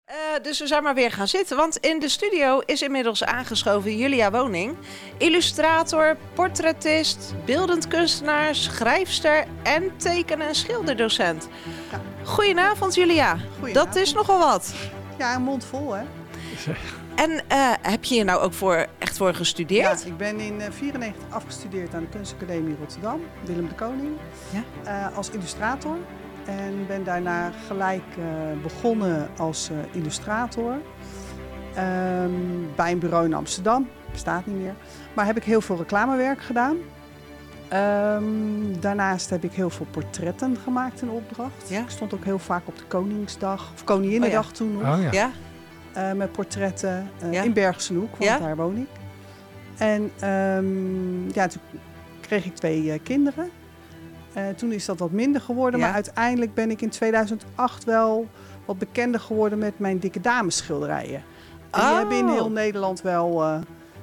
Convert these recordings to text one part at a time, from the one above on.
Dus we zijn maar weer gaan zitten, want in de studio is inmiddels aangeschoven Julia Woning. Illustrator, portretist, beeldend kunstenaar, schrijfster en teken- en schilderdocent. Ja. Goedenavond Julia. Goedenavond. Dat is nogal wat. Ja, een mond vol, hè? En heb je hier nou ook echt voor gestudeerd? Ja, ik ben in 1994 afgestudeerd aan de Kunstacademie Rotterdam, Willem de Koning, als illustrator. En ben daarna gelijk begonnen als illustrator bij een bureau in Amsterdam. Bestaat niet meer. Maar heb ik heel veel reclamewerk gedaan. Daarnaast heb ik heel veel portretten gemaakt in opdracht. Ja? Ik stond ook heel vaak op de Koningsdag, of Koninginnedag toen nog. Oh, ja. Ja? Met portretten Ja? in Bergse Hoek, want Ja? daar woon ik. En toen kreeg ik 2 kinderen. Toen is dat wat minder geworden, Ja? maar uiteindelijk ben ik in 2008 wel wat bekender geworden met mijn dikke dames schilderijen. En die hebben in heel Nederland wel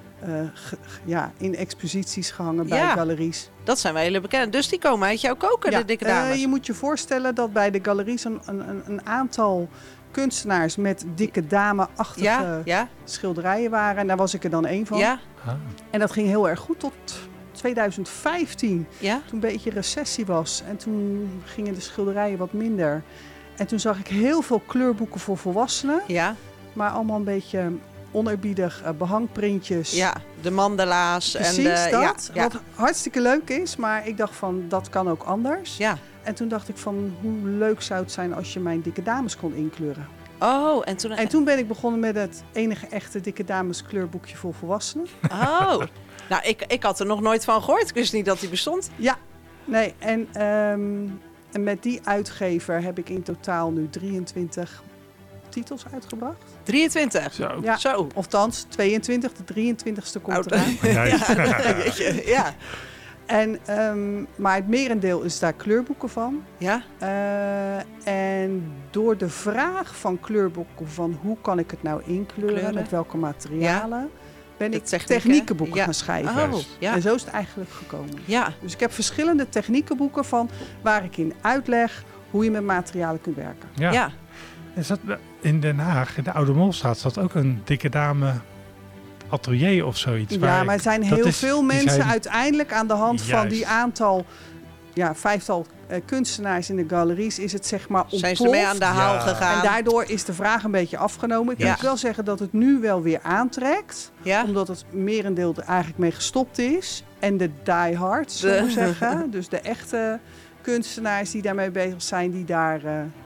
in exposities gehangen bij galeries. Dat zijn wij hele bekend. Dus die komen uit jouw koker, de dikke dames. Je moet je voorstellen dat bij de galeries een aantal kunstenaars met dikke dame-achtige schilderijen waren. En daar was ik er dan één van. Ja? En dat ging heel erg goed tot 2015, Ja? toen een beetje recessie was. En toen gingen de schilderijen wat minder. En toen zag ik heel veel kleurboeken voor volwassenen. Ja? Maar allemaal een beetje oneerbiedig behangprintjes. Ja, de mandala's. Precies, en dat. Ja. Wat hartstikke leuk is, maar ik dacht van, dat kan ook anders. Ja. En toen dacht ik van, hoe leuk zou het zijn als je mijn dikke dames kon inkleuren. Oh, En toen ben ik begonnen met het enige echte dikke dames kleurboekje voor volwassenen. Oh, nou, ik had er nog nooit van gehoord. Ik wist niet dat die bestond. Ja, nee. En met die uitgever heb ik in totaal nu 23 titels uitgebracht. 23? Zo. Ja, Zo. Ofthans, 22. De 23ste komt eraan. Ja. Maar het merendeel is daar kleurboeken van. Ja? En door de vraag van kleurboeken van hoe kan ik het nou inkleuren, met welke materialen, ben ik techniekenboeken gaan schrijven. Oh, ja. En zo is het eigenlijk gekomen. Ja. Dus ik heb verschillende techniekenboeken van waar ik in uitleg hoe je met materialen kunt werken. Ja. Ja. En zat in Den Haag, in de Oude Molstraat, zat ook een dikke dame atelier of zoiets. Ja, maar er zijn heel veel mensen uiteindelijk aan de hand van die vijftal kunstenaars in de galeries is het zeg maar ontploft. Zijn ze mee aan de haal gegaan? En daardoor is de vraag een beetje afgenomen. Ik moet wel zeggen dat het nu wel weer aantrekt. Ja? Omdat het merendeel er eigenlijk mee gestopt is. En de diehards, zullen we zeggen. Dus de echte kunstenaars die daarmee bezig zijn, die daar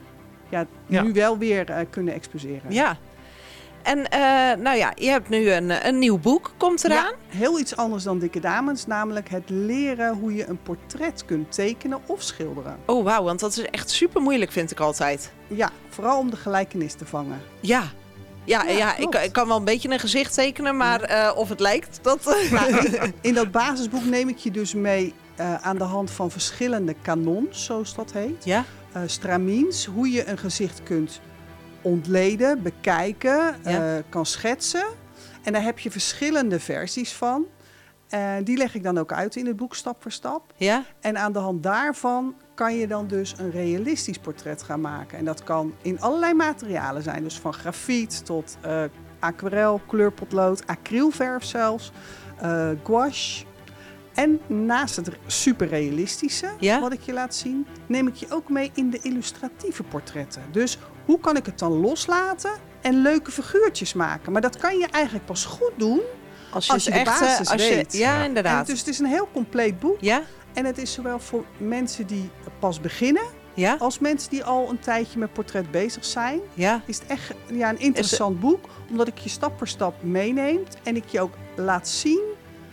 nu wel weer kunnen exposeren. Ja. En je hebt nu een nieuw boek, komt eraan. Ja, heel iets anders dan dikke dames, namelijk het leren hoe je een portret kunt tekenen of schilderen. Oh wauw, want dat is echt super moeilijk, vind ik altijd. Ja, vooral om de gelijkenis te vangen. Ja, ik kan wel een beetje een gezicht tekenen, maar of het lijkt, dat... In dat basisboek neem ik je dus mee aan de hand van verschillende kanons, zoals dat heet. Ja? Stramines, hoe je een gezicht kunt ontleden, bekijken, kan schetsen. En daar heb je verschillende versies van. Die leg ik dan ook uit in het boek, stap voor stap. Ja? En aan de hand daarvan kan je dan dus een realistisch portret gaan maken. En dat kan in allerlei materialen zijn. Dus van grafiet tot aquarel, kleurpotlood, acrylverf zelfs, gouache. En naast het superrealistische, wat ik je laat zien, neem ik je ook mee in de illustratieve portretten. Dus hoe kan ik het dan loslaten en leuke figuurtjes maken? Maar dat kan je eigenlijk pas goed doen als je de basis weet. Ja, inderdaad. En dus het is een heel compleet boek. Ja? En het is zowel voor mensen die pas beginnen, als mensen die al een tijdje met portret bezig zijn. Ja? Is het echt een interessant boek, omdat ik je stap voor stap meeneem en ik je ook laat zien.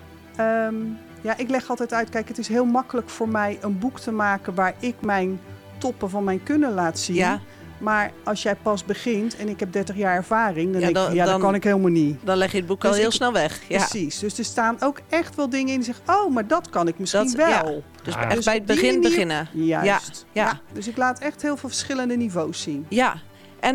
Ik leg altijd uit, kijk, het is heel makkelijk voor mij een boek te maken waar ik mijn toppen van mijn kunnen laat zien. Ja. Maar als jij pas begint en ik heb 30 jaar ervaring, dan denk ik, dat kan ik helemaal niet. Dan leg je het boek al heel snel weg. Ja. Precies, dus er staan ook echt wel dingen in die zeggen, oh, maar dat kan ik misschien wel. Ja. Dus echt bij het begin beginnen. Juist. Ja. Dus ik laat echt heel veel verschillende niveaus zien. Ja. En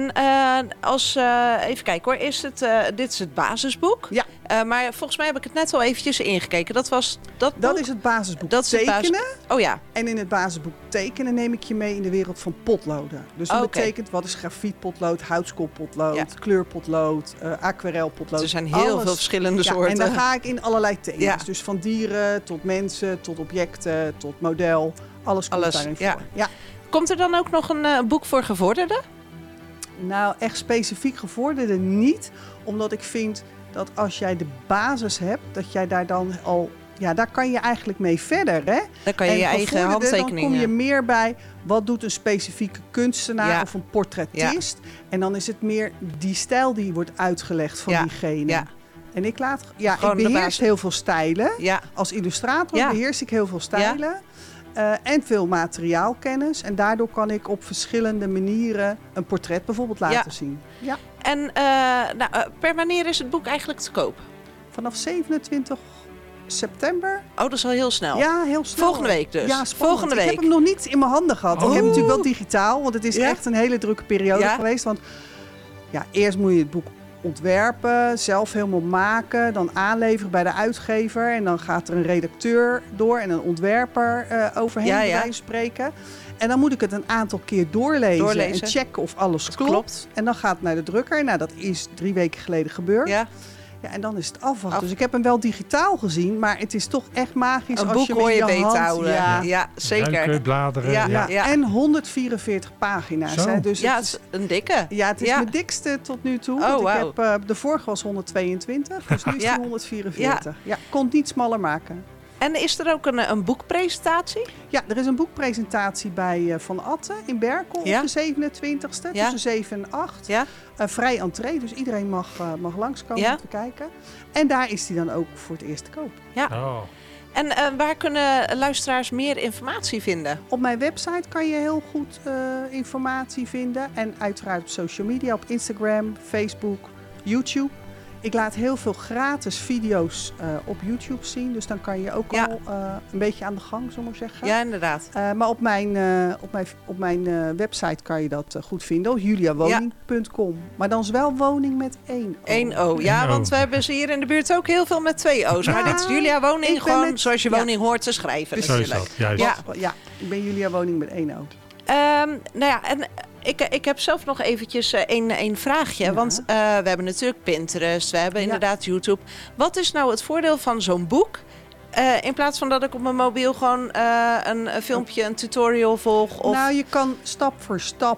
even kijken hoor, dit is het basisboek. Ja. Maar volgens mij heb ik het net al eventjes ingekeken. Dat Dat is het basisboek Dat is het tekenen. Oh ja. En in het basisboek tekenen neem ik je mee in de wereld van potloden. Dus dat betekent wat is grafietpotlood, houtskoolpotlood, kleurpotlood, aquarelpotlood. Er zijn heel veel verschillende soorten. En dan ga ik in allerlei thema's. Ja. Dus van dieren tot mensen, tot objecten, tot model. Alles komt daarin voor. Ja. Komt er dan ook nog een boek voor gevorderden? Nou, echt specifiek gevorderde niet. Omdat ik vind dat als jij de basis hebt, dat jij daar dan al... Ja, daar kan je eigenlijk mee verder, hè? Dan kan je je eigen handtekeningen... Dan kom je meer bij, wat doet een specifieke kunstenaar of een portretist? Ja. En dan is het meer die stijl die wordt uitgelegd van diegene. Ja. En ik ik beheers heel veel stijlen. Ja. Als illustrator beheers ik heel veel stijlen. Ja. En veel materiaalkennis. En daardoor kan ik op verschillende manieren een portret bijvoorbeeld laten zien. Ja. En per wanneer is het boek eigenlijk te koop? Vanaf 27 september. Oh, dat is al heel snel. Ja, heel snel. Volgende week dus. Ja, volgende week. Ik heb hem nog niet in mijn handen gehad. Ik heb hem natuurlijk wel digitaal, want het is echt een hele drukke periode geweest. Want eerst moet je het boek ontwerpen, zelf helemaal maken, dan aanleveren bij de uitgever. En dan gaat er een redacteur door en een ontwerper overheen spreken. En dan moet ik het een aantal keer doorlezen. En checken of alles klopt. En dan gaat het naar de drukker. Nou, dat is 3 weken geleden gebeurd. Ja, en dan is het afwachten. Dus ik heb hem wel digitaal gezien, maar het is toch echt magisch een als boek je hem in je beter hand... houden. Ja, zeker. Ruiken, bladeren. Ja. En 144 pagina's. Hè? Dus het is een dikke. Ja, het is mijn dikste tot nu toe. Oh, wow. Ik heb, de vorige was 122, dus nu is het 144. Ja, kon het niet smaller maken. En is er ook een boekpresentatie? Ja, er is een boekpresentatie bij Van Atten in Berkel op de 27e, tussen 7 en 8. Ja. Vrij entree, dus iedereen mag langskomen om te kijken. En daar is die dan ook voor het eerst te koop. Ja. Oh. En waar kunnen luisteraars meer informatie vinden? Op mijn website kan je heel goed informatie vinden. En uiteraard op social media, op Instagram, Facebook, YouTube. Ik laat heel veel gratis video's op YouTube zien. Dus dan kan je ook al een beetje aan de gang, zullen we zeggen. Ja, inderdaad. Maar op mijn website kan je dat goed vinden. Op juliawoning.com. Maar dan is wel woning met 1 O. 1 O. Ja, want we hebben ze hier in de buurt ook heel veel met 2 O's. Maar dit is Julia Woning, gewoon zoals je woning hoort te schrijven. Zo is dat, juist. Ja, ik ben Julia Woning met 1 O. En ik heb zelf nog eventjes één vraagje. Ja. Want we hebben natuurlijk Pinterest, we hebben inderdaad YouTube. Wat is nou het voordeel van zo'n boek? In plaats van dat ik op mijn mobiel gewoon een filmpje, een tutorial volg? Of... Nou, je kan stap voor stap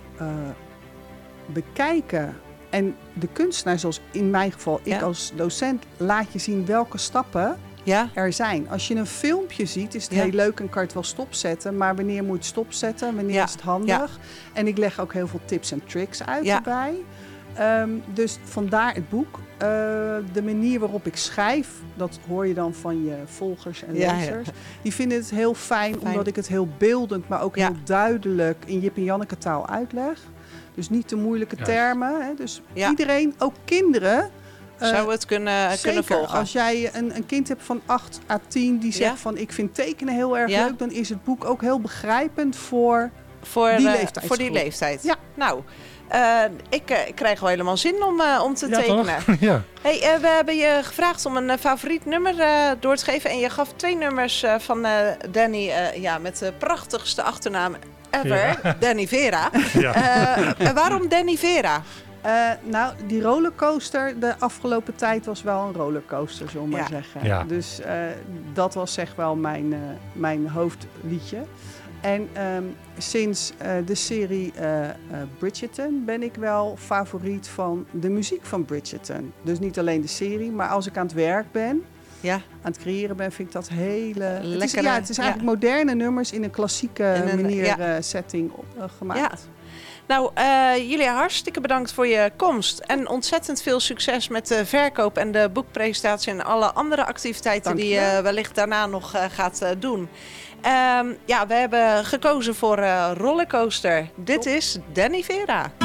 bekijken. En de kunstenaar, zoals in mijn geval, ik als docent, laat je zien welke stappen... er zijn. Als je een filmpje ziet, is het heel leuk en kan je het wel stopzetten. Maar wanneer moet je het stopzetten? Wanneer is het handig? Ja. En ik leg ook heel veel tips en tricks uit erbij. Dus vandaar het boek. De manier waarop ik schrijf, dat hoor je dan van je volgers en lezers. Die vinden het heel fijn, omdat ik het heel beeldend, maar ook heel duidelijk in Jip en Janneke taal uitleg. Dus niet te moeilijke termen. Hè? Dus iedereen, ook kinderen... zou het kunnen volgen. Als jij een kind hebt van 8 à 10 die zegt van ik vind tekenen heel erg leuk, dan is het boek ook heel begrijpend voor die leeftijd. Voor die leeftijd. Ja. Nou, ik krijg wel helemaal zin om te tekenen. Ja. Hey, we hebben je gevraagd om een favoriet nummer door te geven. En je gaf 2 nummers van Danny met de prachtigste achternaam ever. Ja. Danny Vera. Ja. Waarom Danny Vera? Die rollercoaster de afgelopen tijd was wel een rollercoaster, zullen we maar zeggen. Ja. Dus dat was zeg wel mijn hoofdliedje. En sinds de serie Bridgerton ben ik wel favoriet van de muziek van Bridgerton. Dus niet alleen de serie, maar als ik aan het werk ben, aan het creëren ben, vind ik dat hele... Lekker. Het is eigenlijk moderne nummers in een klassieke setting gemaakt. Ja. Nou, Julia, hartstikke bedankt voor je komst. En ontzettend veel succes met de verkoop en de boekpresentatie en alle andere activiteiten die je wellicht daarna nog gaat doen. We hebben gekozen voor Rollercoaster. Dit is Danny Vera.